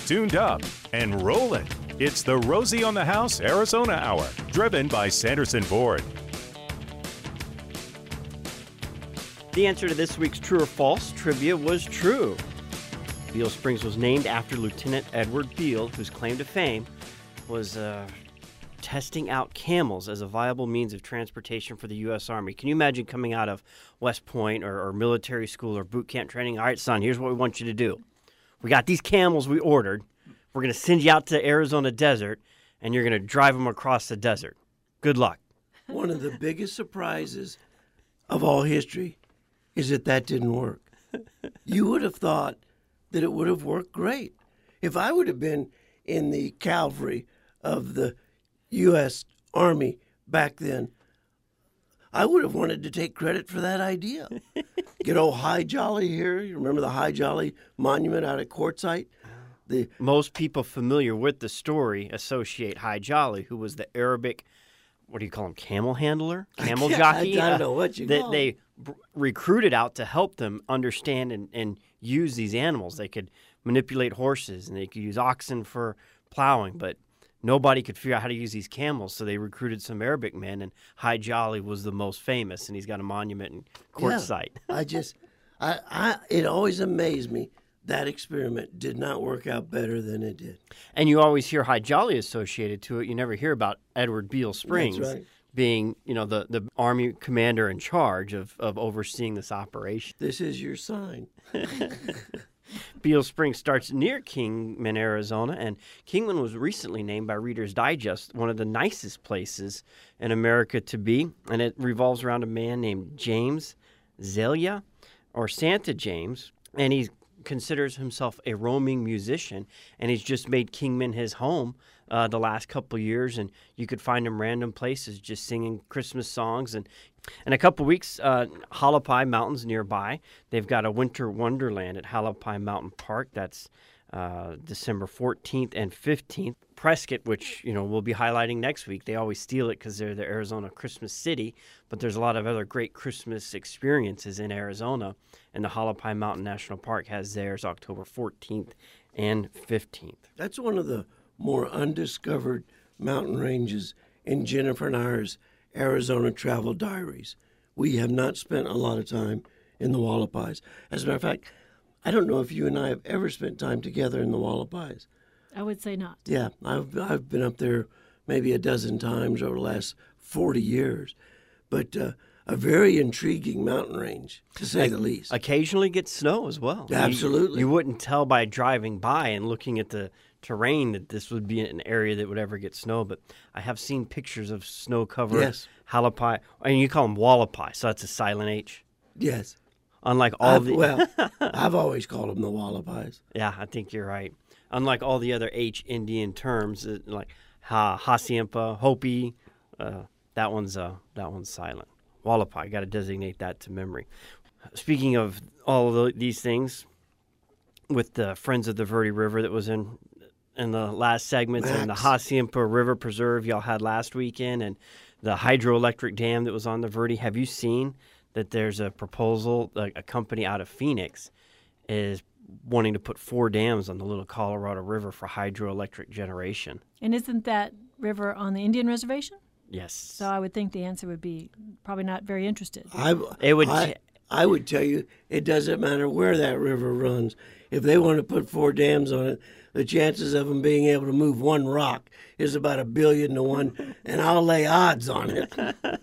tuned up, and rolling. It's the Rosie on the House Arizona Hour, driven by Sanderson Ford. The answer to this week's true or false trivia was true. Beale Springs was named after Lieutenant Edward Beale, whose claim to fame was testing out camels as a viable means of transportation for the U.S. Army. Can you imagine coming out of West Point or military school or boot camp training? All right, son, here's what we want you to do. We got these camels we ordered. We're going to send you out to the Arizona desert, and you're going to drive them across the desert. Good luck. One of the biggest surprises of all history is that didn't work. You would have thought that it would have worked great. If I would have been in the cavalry of the U.S. Army back then, I would have wanted to take credit for that idea. Get old High Jolly here. You remember the High Jolly monument out at Quartzsite? Most people familiar with the story associate High Jolly, who was the Arabic, what do you call him, camel handler? Camel jockey? I don't know what you call They recruited out to help them understand and use these animals. They could manipulate horses, and they could use oxen for plowing, but nobody could figure out how to use these camels, so they recruited some Arabic men, and High Jolly was the most famous, and he's got a monument in Quartzsite. Yeah, it always amazed me that experiment did not work out better than it did. And you always hear High Jolly associated to it. You never hear about Edward Beale Springs being, the Army commander in charge of overseeing this operation. This is your sign. Beale Springs starts near Kingman, Arizona, and Kingman was recently named by Reader's Digest one of the nicest places in America to be, and it revolves around a man named James Zelia, or Santa James, and he considers himself a roaming musician, and he's just made Kingman his home the last couple of years, and you could find him random places just singing Christmas songs. And in a couple of weeks, Hualapai Mountains nearby, they've got a winter wonderland at Hualapai Mountain Park. That's December 14th and 15th. Prescott, which we'll be highlighting next week, they always steal it because they're the Arizona Christmas city, but there's a lot of other great Christmas experiences in Arizona, and the Hualapai Mountain National Park has theirs October 14th and 15th. That's one of the more undiscovered mountain ranges in Jennifer and I's Arizona travel diaries. We have not spent a lot of time in the Hualapais. As a matter of fact, I don't know if you and I have ever spent time together in the Hualapais. I would say not. Yeah, I've been up there maybe a dozen times over the last 40 years. But a very intriguing mountain range, to say the least. Occasionally gets snow as well. Absolutely. You wouldn't tell by driving by and looking at the terrain that this would be an area that would ever get snow, but I have seen pictures of snow-covered Hualapai, and you call them Hualapai, so that's a silent H. Yes. Unlike all I've always called them the Hualapais. Yeah, I think you're right. Unlike all the other H Indian terms, like Hassayampa, Hopi, that one's silent. Hualapai, got to designate that to memory. Speaking of all of these things, with the Friends of the Verde River that was in the last segments, and the Hassayampa River Preserve y'all had last weekend, and the hydroelectric dam that was on the Verde, have you seen that there's a proposal, a company out of Phoenix is wanting to put 4 dams on the Little Colorado River for hydroelectric generation? And isn't that river on the Indian reservation? Yes. So I would think the answer would be probably not very interested. I would tell you it doesn't matter where that river runs. If they want to put 4 dams on it, the chances of them being able to move one rock is about 1 billion to 1, and I'll lay odds on it.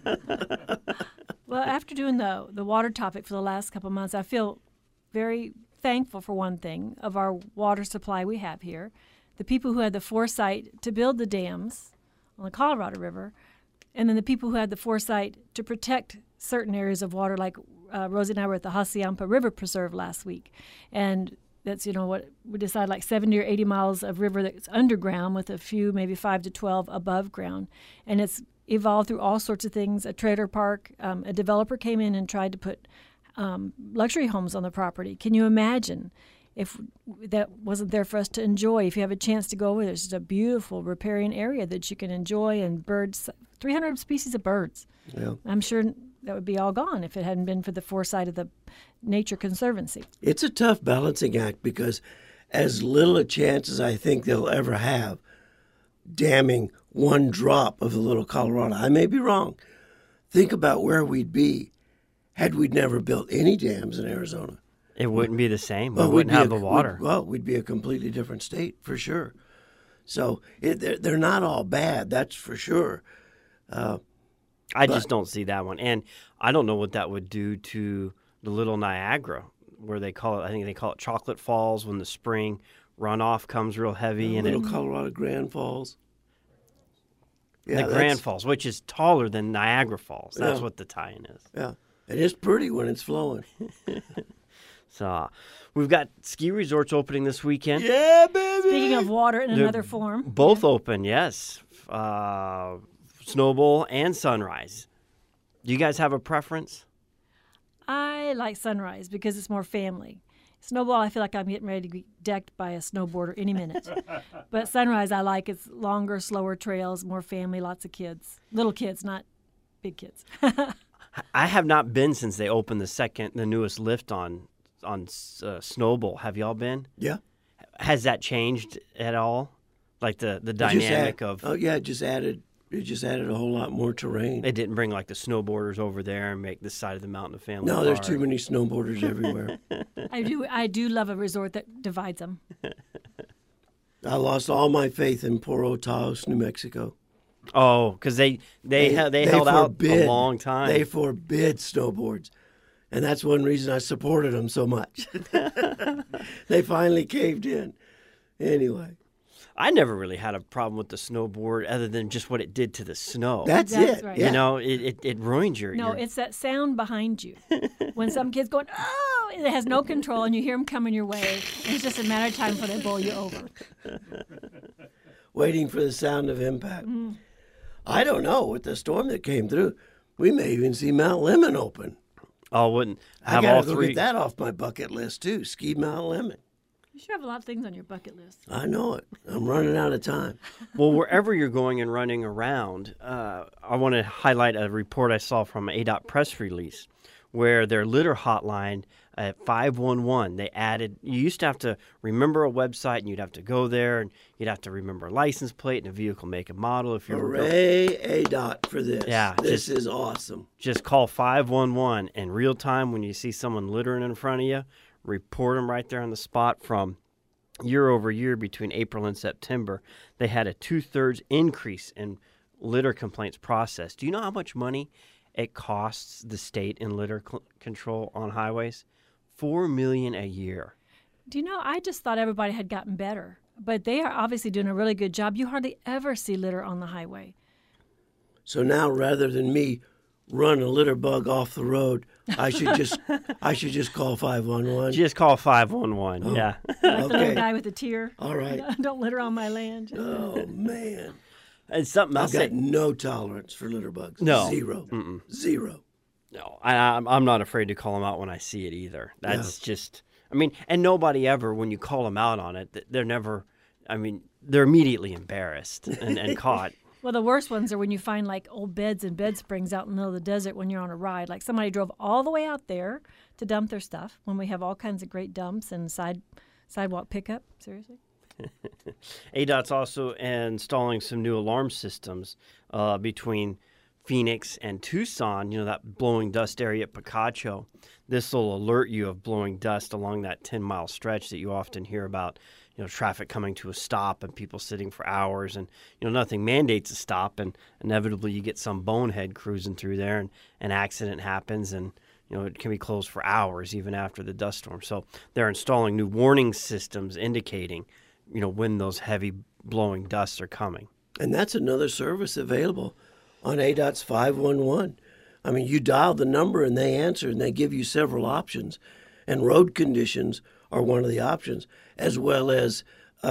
Well, after doing the water topic for the last couple of months, I feel very thankful for one thing of our water supply we have here. The people who had the foresight to build the dams on the Colorado River, and then the people who had the foresight to protect certain areas of water, like Rosie and I were at the Hassayampa River Preserve last week. And that's, what we decided, like 70 or 80 miles of river that's underground with a few, maybe 5 to 12 above ground. And it's evolved through all sorts of things. A trailer park, a developer came in and tried to put luxury homes on the property. Can you imagine if that wasn't there for us to enjoy? If you have a chance to go over there, it's just a beautiful riparian area that you can enjoy, and birds, 300 species of birds. Yeah. I'm sure that would be all gone if it hadn't been for the foresight of the Nature Conservancy. It's a tough balancing act because as little a chance as I think they'll ever have damming one drop of the Little Colorado. I may be wrong. Think about where we'd be had we never built any dams in Arizona. It wouldn't be the same. We Well, wouldn't have the water. We'd be a completely different state for sure. So they're not all bad, that's for sure. I just don't see that one. And I don't know what that would do to the Little Niagara, where I think they call it Chocolate Falls, when the spring runoff comes real heavy. And Little Colorado Grand Falls. the Grand Falls, which is taller than Niagara Falls. That's what the tie-in is. Yeah, it is pretty when it's flowing. So we've got ski resorts opening this weekend. Yeah, baby. Speaking of water in another form. Both open, yes. Snowbowl and Sunrise. Do you guys have a preference? I like Sunrise because it's more family. Snowball, I feel like I'm getting ready to be decked by a snowboarder any minute. But Sunrise, I like. It's longer, slower trails, more family, lots of kids. Little kids, not big kids. I have not been since they opened the newest lift on Snowbowl. Have y'all been? Yeah. Has that changed at all? Like the dynamic of... Oh, yeah, it just added a whole lot more terrain. They didn't bring like the snowboarders over there and make this side of the mountain a family No, there's park. too many snowboarders everywhere. I do love a resort that divides them. I lost all my faith in Poro Taos, New Mexico. Oh, because they held out a long time. They forbid snowboards. And that's one reason I supported them so much. They finally caved in. Anyway. I never really had a problem with the snowboard other than just what it did to the snow. That's it. right. Yeah. You know, it ruins your... No, it's that sound behind you. When some kid's going, oh, it has no control, and you hear them coming your way. And it's just a matter of time before they bowl you over. Waiting for the sound of impact. Mm-hmm. I don't know. With the storm that came through, we may even see Mount Lemmon open. Oh, wouldn't I have gotta all go three... get that off my bucket list too. Ski Mount Lemmon. You should have a lot of things on your bucket list. I know it. I'm running out of time. Well, wherever you're going and running around, I want to highlight a report I saw from ADOT press release where their litter hotline at 511, they added, you used to have to remember a website and you'd have to go there and you'd have to remember a license plate and a vehicle make and model if you were... Hooray, ADOT for this. Yeah, This is awesome. Just call 511 in real time when you see someone littering in front of you. Report them right there on the spot. From year over year between April and September, they had a 2/3 increase in litter complaints processed. Do you know how much money it costs the state in litter control on highways? $4 million a year. Do you know, I just thought everybody had gotten better. But they are obviously doing a really good job. You hardly ever see litter on the highway. So now, rather than me run a litter bug off the road, I should just call 511. Just call 511. Yeah. The little Okay. guy with the tear. All right. Don't litter on my land. Oh man, And something I've else. got no tolerance for litter bugs. No. Zero. Zero. No, I'm not afraid to call them out when I see it either. That's just, I mean, and nobody ever, when you call them out on it, they're never, I mean, they're immediately embarrassed and caught. Well, the worst ones are when you find like old beds and bed springs out in the middle of the desert when you're on a ride. Like somebody drove all the way out there to dump their stuff when we have all kinds of great dumps and sidewalk pickup. Seriously? ADOT's also installing some new alarm systems between Phoenix and Tucson, you know, that blowing dust area at Picacho. This will alert you of blowing dust along that 10-mile stretch that you often hear about, you know, traffic coming to a stop and people sitting for hours, and, you know, nothing mandates a stop, and inevitably you get some bonehead cruising through there and an accident happens, and, you know, it can be closed for hours even after the dust storm. So they're installing new warning systems indicating, you know, when those heavy blowing dusts are coming. And that's another service available on ADOT's 511. I mean, you dial the number and they answer, and they give you several options. And road conditions are one of the options, as well as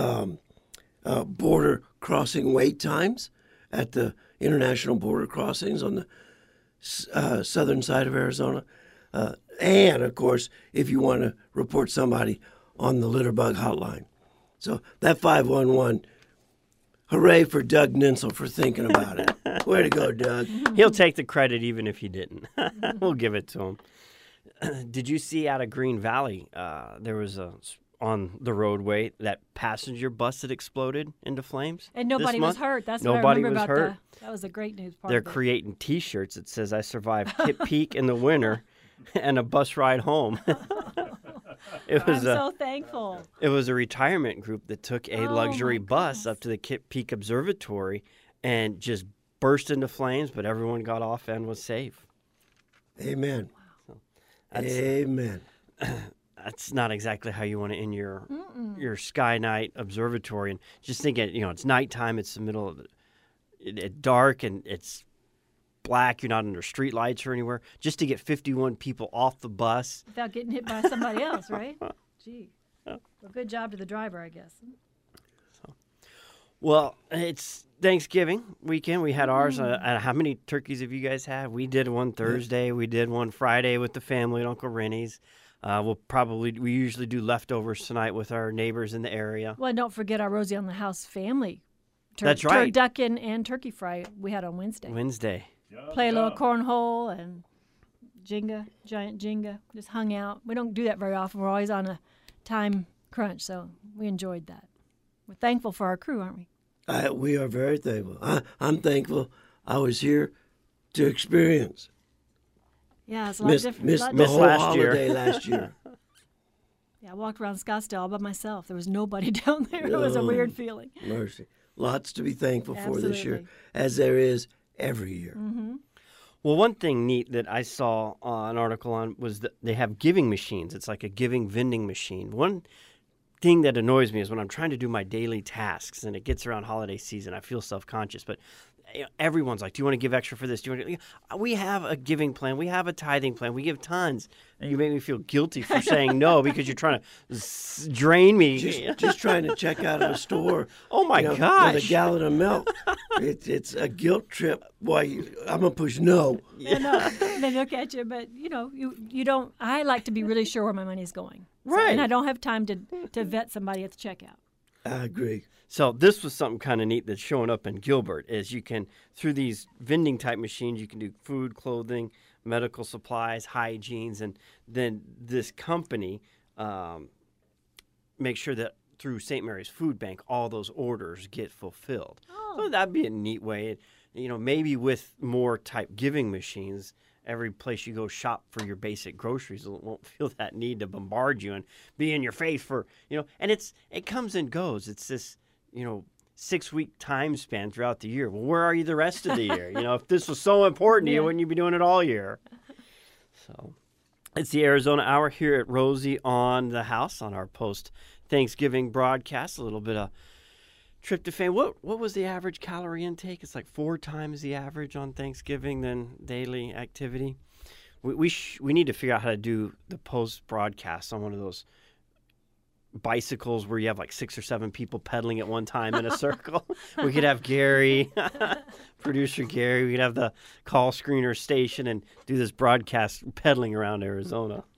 border crossing wait times at the international border crossings on the southern side of Arizona. And, of course, if you want to report somebody on the litter bug hotline. So that 511, hooray for Doug Ninsel for thinking about it. Way to go, Doug. He'll take the credit even if he didn't. We'll give it to him. Did you see out of Green Valley, there was a on the roadway, that passenger bus that exploded into flames. And nobody this was month. hurt. That's Nobody what I remember was about hurt. that was a great news part They're of it. creating T-shirts that says "I survived Kip Peak in the winter and a bus ride home." It I'm was so thankful. It was a retirement group that took a Oh, luxury my bus goodness. up to the Kip Peak Observatory and just burst into flames, but everyone got off and was safe. Amen. That's, Amen. that's not exactly how you want to end your Sky Night observatory. And just thinking, it's nighttime, it's the middle of it's dark, and it's black. You're not under street lights or anywhere. Just to get 51 people off the bus. Without getting hit by somebody else, right? Gee. Well, good job to the driver, I guess. Well, it's Thanksgiving weekend. We had ours. How many turkeys have you guys had? We did one Thursday. We did one Friday with the family at Uncle Rennie's. We usually do leftovers tonight with our neighbors in the area. Well, don't forget our Rosie on the House family. That's right. Turducken and turkey fry we had on Wednesday. Wednesday. Play a little cornhole and giant Jenga. Just hung out. We don't do that very often. We're always on a time crunch, so we enjoyed that. We're thankful for our crew, aren't we? We are very thankful. I'm thankful I was here to experience. Yeah, it's a lot different. Missed lot the Missed whole last year. holiday last year. Yeah, I walked around Scottsdale all by myself. There was nobody down there. It was a weird feeling. Mercy. Lots to be thankful for this year, Absolutely. as there is every year. Well, one thing neat that I saw an article on was that they have giving machines. It's like a giving vending machine. One thing that annoys me is when I'm trying to do my daily tasks and it gets around holiday season, I feel self-conscious. But everyone's like, do you want to give extra for this? Do you want to? We have a giving plan. We have a tithing plan. We give tons. And you make me feel guilty for saying no because you're trying to drain me. Just trying to check out of a store. Oh, my with gosh. a gallon of milk. It's a guilt trip. Boy, I'm gonna push no. Yeah, no, they look at you, but you don't. I like to be really sure where my money's going. Right. And I don't have time to vet somebody at the checkout. I agree. So this was something kind of neat that's showing up in Gilbert is you can, through these vending type machines, you can do food, clothing, medical supplies, hygienes, and then this company makes sure that through St. Mary's Food Bank, all those orders get fulfilled. So that'd be a neat way. Maybe with more type giving machines, every place you go shop for your basic groceries won't feel that need to bombard you and be in your face for, and it comes and goes. It's this, 6-week time span throughout the year. Well, where are you the rest of the year? If this was so important to you, wouldn't you be doing it all year? So it's the Arizona Hour here at Rosie on the House on our post-Thanksgiving broadcast. A little bit of tryptophan. What was the average calorie intake? It's like 4 times the average on Thanksgiving than daily activity. We need to figure out how to do the post-broadcast on one of those bicycles where you have like 6 or 7 people pedaling at one time in a circle. We could have Gary, producer Gary. We could have the call screener station and do this broadcast pedaling around Arizona.